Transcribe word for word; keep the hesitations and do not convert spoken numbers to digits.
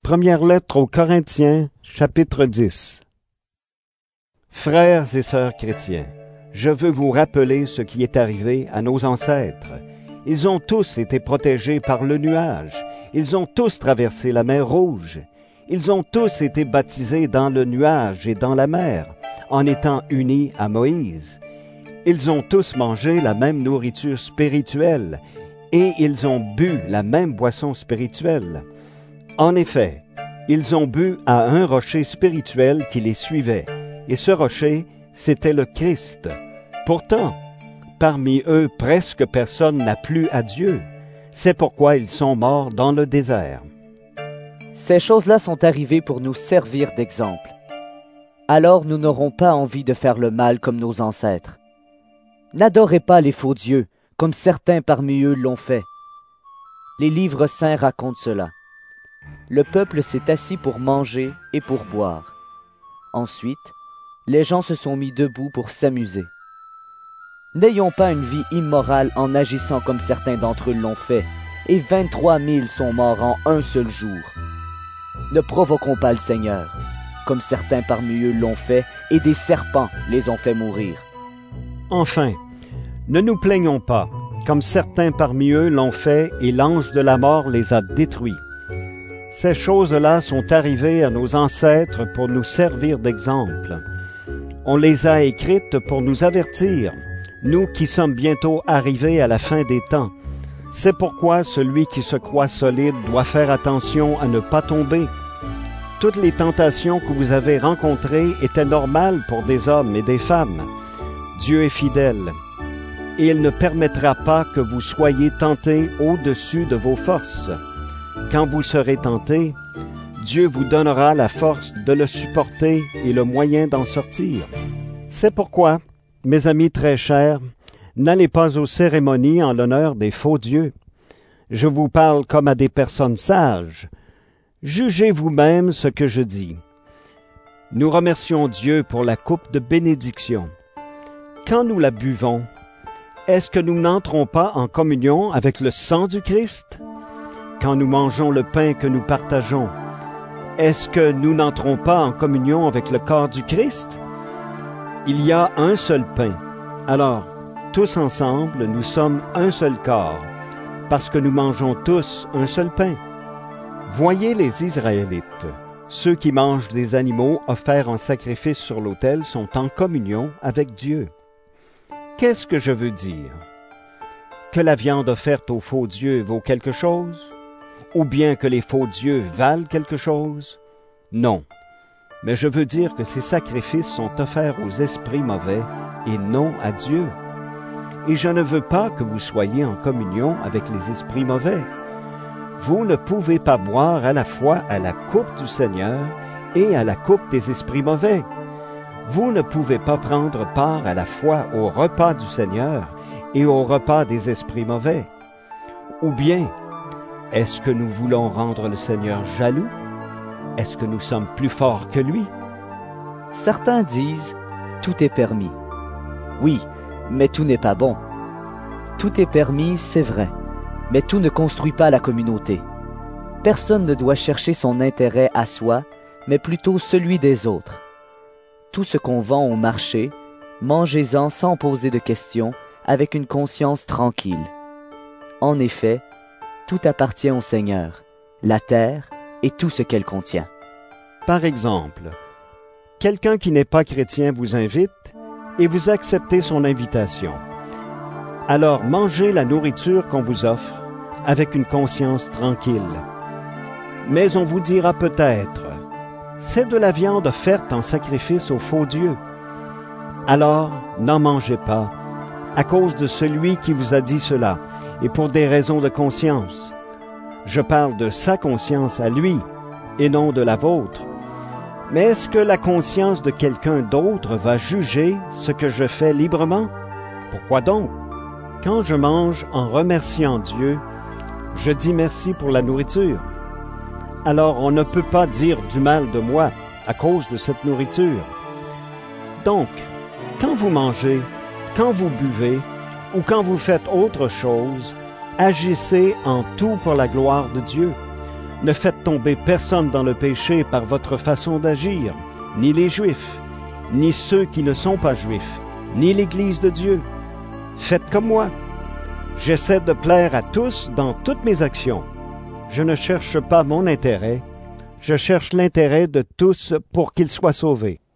Première lettre aux Corinthiens, chapitre dix. Frères et sœurs chrétiens, je veux vous rappeler ce qui est arrivé à nos ancêtres. Ils ont tous été protégés par le nuage. Ils ont tous traversé la mer Rouge. Ils ont tous été baptisés dans le nuage et dans la mer, en étant unis à Moïse. Ils ont tous mangé la même nourriture spirituelle et ils ont bu la même boisson spirituelle. En effet, ils ont bu à un rocher spirituel qui les suivait, et ce rocher, c'était le Christ. Pourtant, parmi eux, presque personne n'a plu à Dieu. C'est pourquoi ils sont morts dans le désert. Ces choses-là sont arrivées pour nous servir d'exemple. Alors nous n'aurons pas envie de faire le mal comme nos ancêtres. N'adorez pas les faux dieux, comme certains parmi eux l'ont fait. Les livres saints racontent cela. Le peuple s'est assis pour manger et pour boire. Ensuite, les gens se sont mis debout pour s'amuser. N'ayons pas une vie immorale en agissant comme certains d'entre eux l'ont fait, et vingt-trois mille sont morts en un seul jour. Ne provoquons pas le Seigneur, comme certains parmi eux l'ont fait, et des serpents les ont fait mourir. Enfin, ne nous plaignons pas, comme certains parmi eux l'ont fait, et l'ange de la mort les a détruits. Ces choses-là sont arrivées à nos ancêtres pour nous servir d'exemple. On les a écrites pour nous avertir, nous qui sommes bientôt arrivés à la fin des temps. C'est pourquoi celui qui se croit solide doit faire attention à ne pas tomber. Toutes les tentations que vous avez rencontrées étaient normales pour des hommes et des femmes. Dieu est fidèle, et il ne permettra pas que vous soyez tentés au-dessus de vos forces. Quand vous serez tentés, Dieu vous donnera la force de le supporter et le moyen d'en sortir. C'est pourquoi, mes amis très chers, n'allez pas aux cérémonies en l'honneur des faux dieux. Je vous parle comme à des personnes sages. Jugez vous-même ce que je dis. Nous remercions Dieu pour la coupe de bénédiction. Quand nous la buvons, est-ce que nous n'entrons pas en communion avec le sang du Christ? Quand nous mangeons le pain que nous partageons, est-ce que nous n'entrons pas en communion avec le corps du Christ? Il y a un seul pain. Alors, tous ensemble, nous sommes un seul corps, parce que nous mangeons tous un seul pain. Voyez les Israélites. Ceux qui mangent des animaux offerts en sacrifice sur l'autel sont en communion avec Dieu. Qu'est-ce que je veux dire? Que la viande offerte aux faux dieux vaut quelque chose? Ou bien que les faux dieux valent quelque chose? Non. Mais je veux dire que ces sacrifices sont offerts aux esprits mauvais et non à Dieu. Et je ne veux pas que vous soyez en communion avec les esprits mauvais. Vous ne pouvez pas boire à la fois à la coupe du Seigneur et à la coupe des esprits mauvais. Vous ne pouvez pas prendre part à la fois au repas du Seigneur et au repas des esprits mauvais. Ou bien, est-ce que nous voulons rendre le Seigneur jaloux? Est-ce que nous sommes plus forts que lui? Certains disent, tout est permis. Oui, mais tout n'est pas bon. Tout est permis, c'est vrai, mais tout ne construit pas la communauté. Personne ne doit chercher son intérêt à soi, mais plutôt celui des autres. Tout ce qu'on vend au marché, mangez-en sans poser de questions, avec une conscience tranquille. En effet, tout appartient au Seigneur, la terre et tout ce qu'elle contient. Par exemple, quelqu'un qui n'est pas chrétien vous invite et vous acceptez son invitation. Alors mangez la nourriture qu'on vous offre avec une conscience tranquille. Mais on vous dira peut-être, c'est de la viande offerte en sacrifice aux faux dieux. Alors n'en mangez pas, à cause de celui qui vous a dit cela, et pour des raisons de conscience. Je parle de sa conscience à lui, et non de la vôtre. Mais est-ce que la conscience de quelqu'un d'autre va juger ce que je fais librement? Pourquoi donc? Quand je mange en remerciant Dieu, je dis merci pour la nourriture. Alors on ne peut pas dire du mal de moi à cause de cette nourriture. Donc, quand vous mangez, quand vous buvez, ou quand vous faites autre chose, agissez en tout pour la gloire de Dieu. Ne faites tomber personne dans le péché par votre façon d'agir, ni les Juifs, ni ceux qui ne sont pas Juifs, ni l'Église de Dieu. Faites comme moi. J'essaie de plaire à tous dans toutes mes actions. Je ne cherche pas mon intérêt, je cherche l'intérêt de tous pour qu'ils soient sauvés.